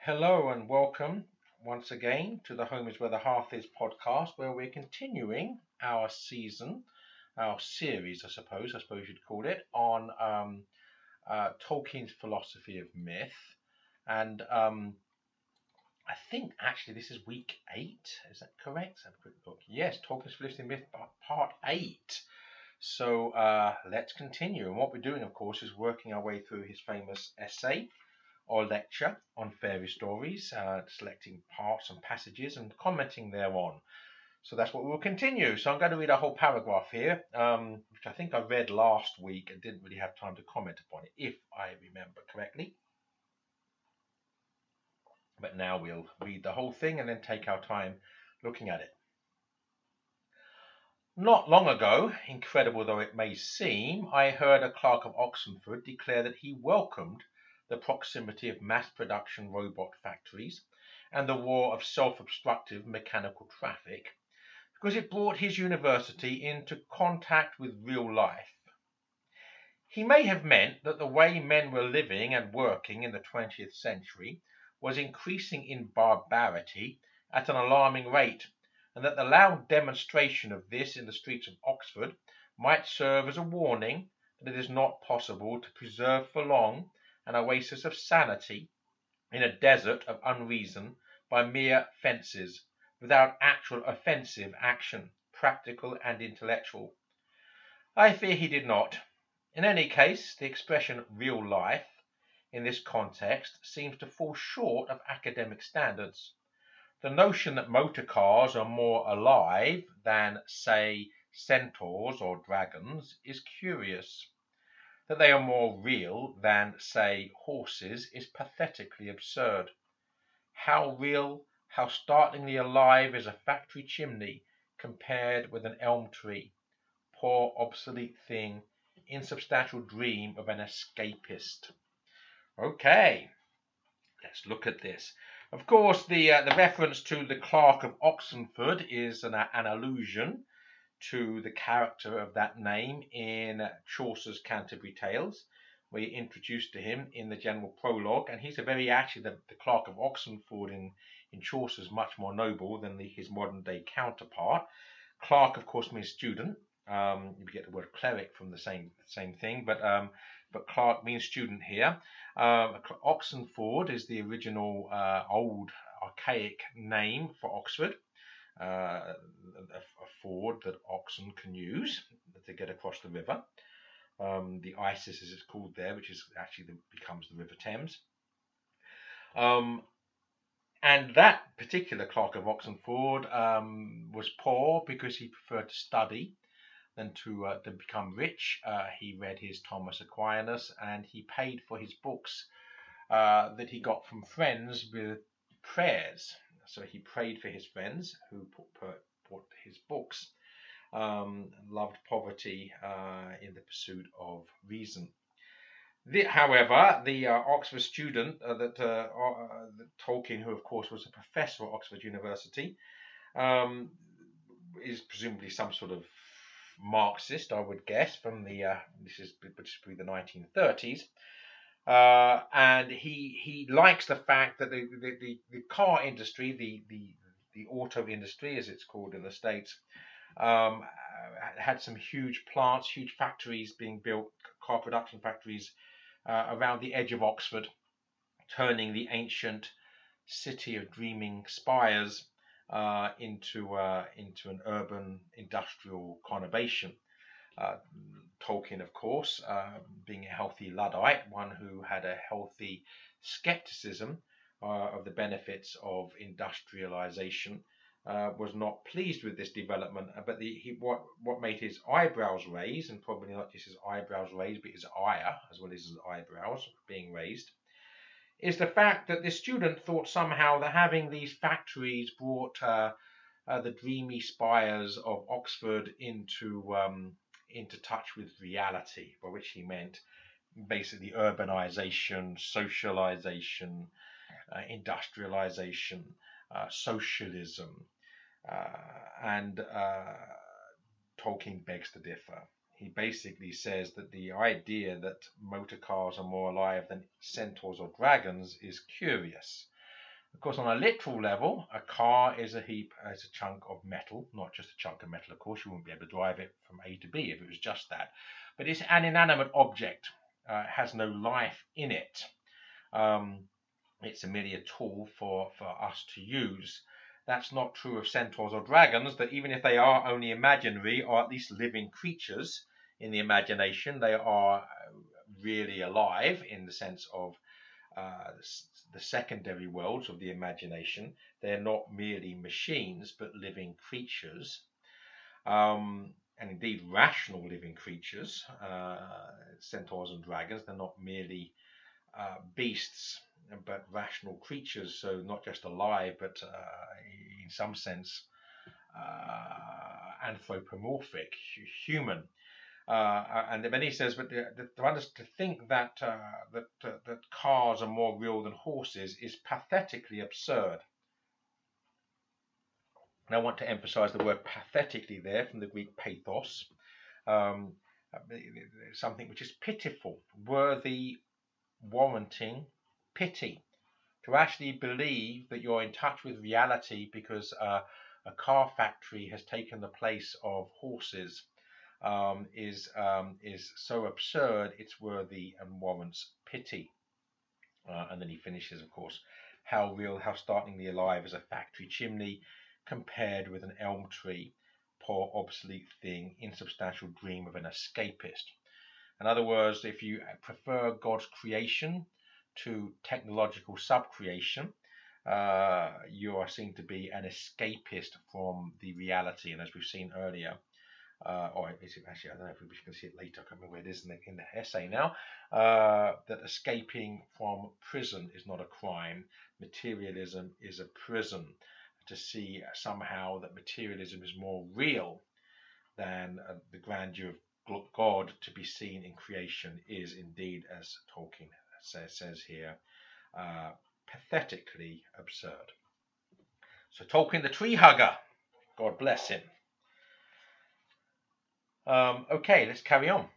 Hello and welcome once again to the Home is Where the Hearth is podcast, where we're continuing our season, our series, I suppose you'd call it, on Tolkien's philosophy of myth. And I think actually this is week 8. Is that correct? Let's have a quick look. Yes, Tolkien's philosophy of myth, part 8. So let's continue. And what we're doing, of course, is working our way through his famous essay or lecture on fairy stories, selecting parts and passages and commenting thereon. So that's what we'll continue. So I'm going to read a whole paragraph here, which I think I read last week and didn't really have time to comment upon it, if I remember correctly. But now we'll read the whole thing and then take our time looking at it. Not long ago, incredible though it may seem, I heard a clerk of Oxenford declare that he welcomed the proximity of mass production robot factories and the war of self-obstructive mechanical traffic because it brought his university into contact with real life. He may have meant that the way men were living and working in the 20th century was increasing in barbarity at an alarming rate, and that the loud demonstration of this in the streets of Oxford might serve as a warning that it is not possible to preserve for long an oasis of sanity in a desert of unreason by mere fences, without actual offensive action, practical and intellectual. I fear he did not. In any case, the expression real life in this context seems to fall short of academic standards. The notion that motor cars are more alive than, say, centaurs or dragons is curious. That they are more real than, say, horses is pathetically absurd. How real, how startlingly alive is a factory chimney compared with an elm tree. Poor obsolete thing, insubstantial dream of an escapist. Okay, let's look at this. Of course, the reference to the Clerk of Oxenford is an allusion to the character of that name in Chaucer's Canterbury Tales. We introduced to him in the general prologue, and he's actually the Clerk of Oxenford in Chaucer is much more noble than his modern day counterpart. Clerk, of course, means student. You get the word cleric from the same thing, but clerk means student here. Oxenford is the original old archaic name for Oxford. A ford that oxen can use to get across the river. The Isis, as it's called there, which is actually becomes the River Thames. And that particular Clerk of Oxenford was poor because he preferred to study than to become rich. He read his Thomas Aquinas, and he paid for his books that he got from friends with prayers. So he prayed for his friends who bought his books. Loved poverty in the pursuit of reason. However, the Oxford student that Tolkien, who of course was a professor at Oxford University, is presumably some sort of Marxist, I would guess, from this is probably the 1930s. And he likes the fact that the car industry, the auto industry, as it's called in the States, had some huge plants, huge factories being built, car production factories around the edge of Oxford, turning the ancient city of dreaming spires into an urban industrial conurbation. Tolkien, of course, being a healthy Luddite, one who had a healthy skepticism of the benefits of industrialization, was not pleased with this development. But what made his eyebrows raise, and probably not just his eyebrows raised, but his ire as well as his eyebrows being raised, is the fact that the student thought somehow that having these factories brought the dreamy spires of Oxford into touch with reality, by which he meant basically urbanization, socialization, industrialization, socialism, and Tolkien begs to differ. He basically says that the idea that motor cars are more alive than centaurs or dragons is curious. Of course, on a literal level, a car is a chunk of metal, not just a chunk of metal. Of course, you wouldn't be able to drive it from A to B if it was just that. But it's an inanimate object, has no life in it. It's merely a tool for us to use. That's not true of centaurs or dragons, that even if they are only imaginary, or at least living creatures in the imagination, they are really alive in the sense of the secondary worlds of the imagination. They're not merely machines, but living creatures, and indeed rational living creatures. Centaurs and dragons, they're not merely beasts, but rational creatures. So not just alive, but in some sense anthropomorphic, human. And then he says, but to think that that cars are more real than horses is pathetically absurd. And I want to emphasize the word pathetically there, from the Greek pathos, something which is pitiful, worthy, warranting pity. To actually believe that you're in touch with reality because a car factory has taken the place of horses is so absurd, it's worthy and warrants pity. And then he finishes, of course, how real, how startlingly alive is a factory chimney compared with an elm tree, poor obsolete thing, insubstantial dream of an escapist. In other words, if you prefer God's creation to technological subcreation, you are seen to be an escapist from the reality. And as we've seen earlier, or is it actually, I don't know if we can see it later, I can't remember where it is in the essay now, that escaping from prison is not a crime. Materialism is a prison. To see somehow that materialism is more real than the grandeur of God to be seen in creation is indeed, as Tolkien says here, pathetically absurd. So Tolkien the tree hugger, God bless him. Okay, let's carry on.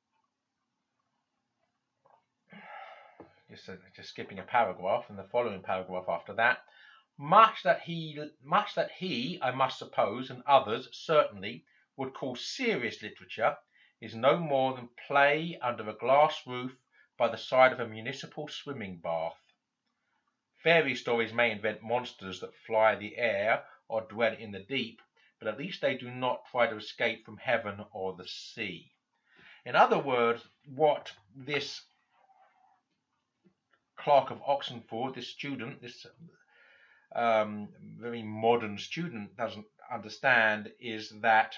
Just skipping a paragraph, and the following paragraph after that. Much that he, I must suppose, and others certainly, would call serious literature, is no more than play under a glass roof by the side of a municipal swimming bath. Fairy stories may invent monsters that fly the air or dwell in the deep, but at least they do not try to escape from heaven or the sea. In other words, what this Clerk of Oxenford, this student, this very modern student, doesn't understand is that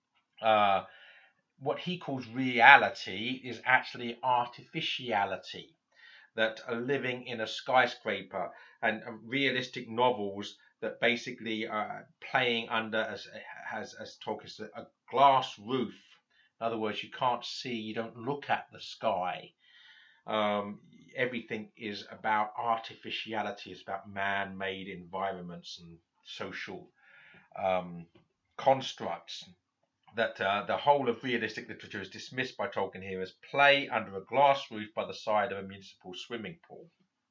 what he calls reality is actually artificiality. That are living in a skyscraper, and realistic novels that basically are playing under, as Tolkien said, a glass roof. In other words, you can't see, you don't look at the sky. Everything is about artificiality. It's about man-made environments and social constructs. That the whole of realistic literature is dismissed by Tolkien here as play under a glass roof by the side of a municipal swimming pool.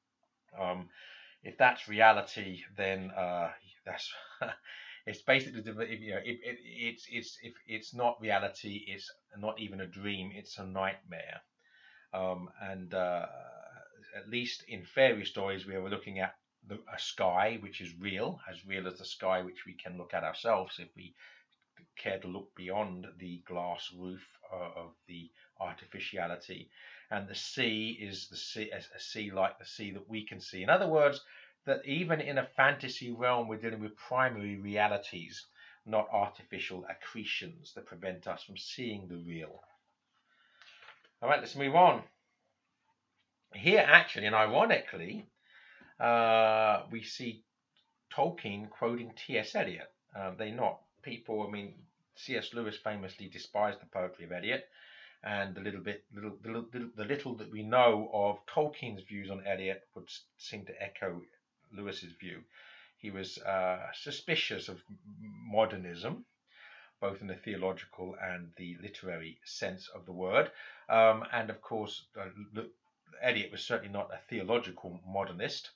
If that's reality, then that's it's basically, if it's not reality, it's not even a dream, it's a nightmare. And at least in fairy stories, we are looking at a sky which is real, as real as the sky which we can look at ourselves if we care to look beyond the glass roof of the artificiality. And the sea is a sea like the sea that we can see. In other words, that even in a fantasy realm, we're dealing with primary realities, not artificial accretions that prevent us from seeing the real. All right, let's move on. Here, actually, and ironically, we see Tolkien quoting T.S. Eliot. They're not people. I mean, C.S. Lewis famously despised the poetry of Eliot, and the little that we know of Tolkien's views on Eliot would seem to echo Lewis's view. He was suspicious of modernism, both in the theological and the literary sense of the word. And of course, Eliot was certainly not a theological modernist,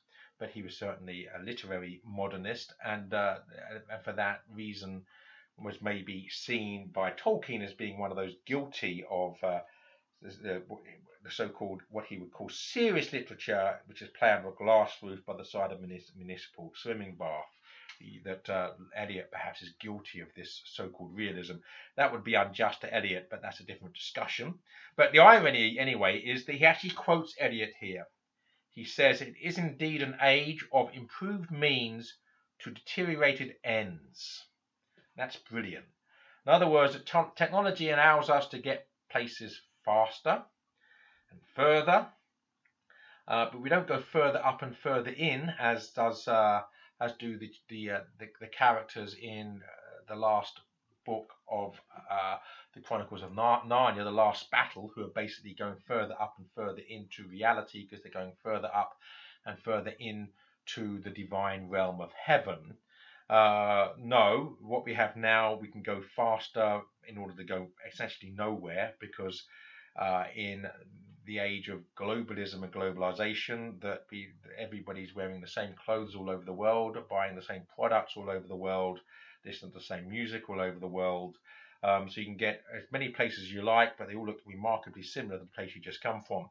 but he was certainly a literary modernist, and for that reason was maybe seen by Tolkien as being one of those guilty of the so-called, what he would call serious literature, which is played under a glass roof by the side of municipal swimming bath. That Eliot perhaps is guilty of this so-called realism. That would be unjust to Eliot, but that's a different discussion. But the irony, anyway, is that he actually quotes Eliot here. He says, "It is indeed an age of improved means to deteriorated ends." That's brilliant. In other words, technology allows us to get places faster and further, but we don't go further up and further in as do the characters in the last book of the Chronicles of Narnia, the Last Battle, who are basically going further up and further into reality because they're going further up and further into the divine realm of heaven. No, what we have now, we can go faster in order to go essentially nowhere, because in the age of globalism and globalization, that everybody's wearing the same clothes all over the world, buying the same products all over the world, listening to the same music all over the world. So you can get as many places as you like, but they all look remarkably similar to the place you just come from.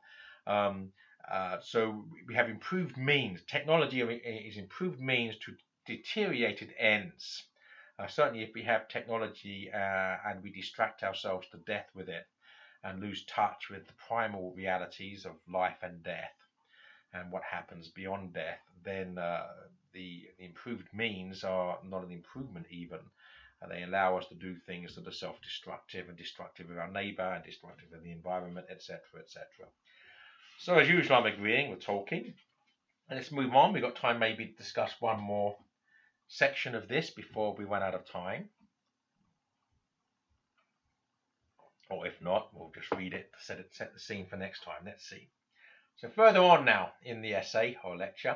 So we have improved means. Technology is improved means to deteriorated ends. Certainly if we have technology and we distract ourselves to death with it and lose touch with the primal realities of life and death and what happens beyond death, then the improved means are not an improvement even. They allow us to do things that are self-destructive and destructive of our neighbour and destructive of the environment, etc., etc. So as usual, I'm agreeing with Tolkien. And let's move on. We've got time maybe to discuss one more section of this before we run out of time. Or if not, we'll just read it to set the scene for next time. Let's see. So further on now in the essay or lecture.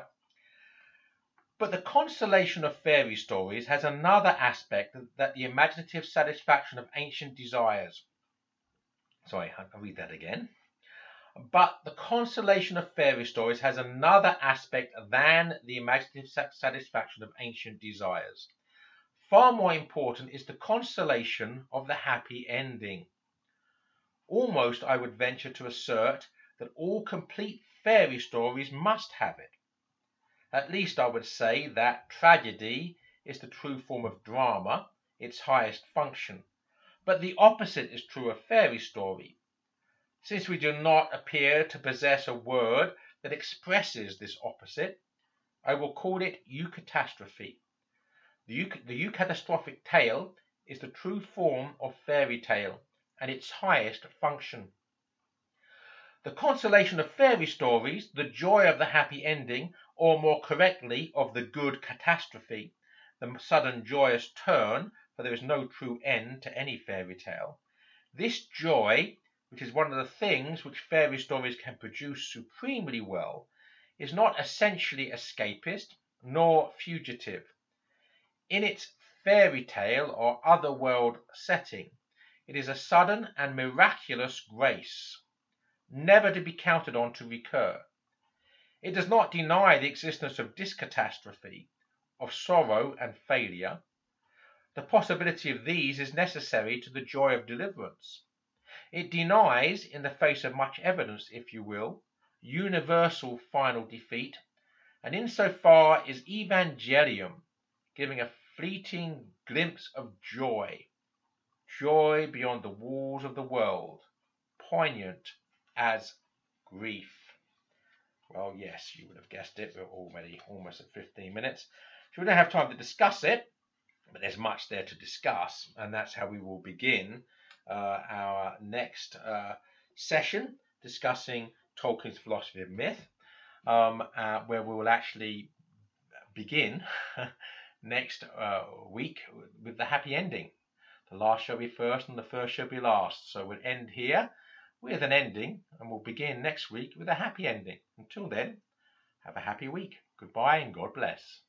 But the constellation of fairy stories has another aspect that the imaginative satisfaction of ancient desires. Sorry, I'll read that again. But the constellation of fairy stories has another aspect than the imaginative satisfaction of ancient desires. Far more important is the constellation of the happy ending. Almost, I would venture to assert that all complete fairy stories must have it. At least I would say that tragedy is the true form of drama, its highest function. But the opposite is true of fairy story. Since we do not appear to possess a word that expresses this opposite, I will call it eucatastrophe. The eucatastrophic tale is the true form of fairy tale and its highest function. The consolation of fairy stories, the joy of the happy ending, or more correctly, of the good catastrophe, the sudden joyous turn, for there is no true end to any fairy tale. This joy, which is one of the things which fairy stories can produce supremely well, is not essentially escapist nor fugitive. In its fairy tale or otherworld setting, it is a sudden and miraculous grace, never to be counted on to recur. It does not deny the existence of discatastrophe, of sorrow and failure. The possibility of these is necessary to the joy of deliverance. It denies, in the face of much evidence, if you will, universal final defeat, and insofar is Evangelium, giving a fleeting glimpse of joy, joy beyond the walls of the world, poignant as grief. Well, yes, you would have guessed it. We're already almost at 15 minutes. So we don't have time to discuss it, but there's much there to discuss, and that's how we will begin our next session, discussing Tolkien's philosophy of myth, where we will actually begin next week with the happy ending. The last shall be first and the first shall be last. So we'll end here with an ending, and we'll begin next week with a happy ending. Until then, have a happy week. Goodbye and God bless.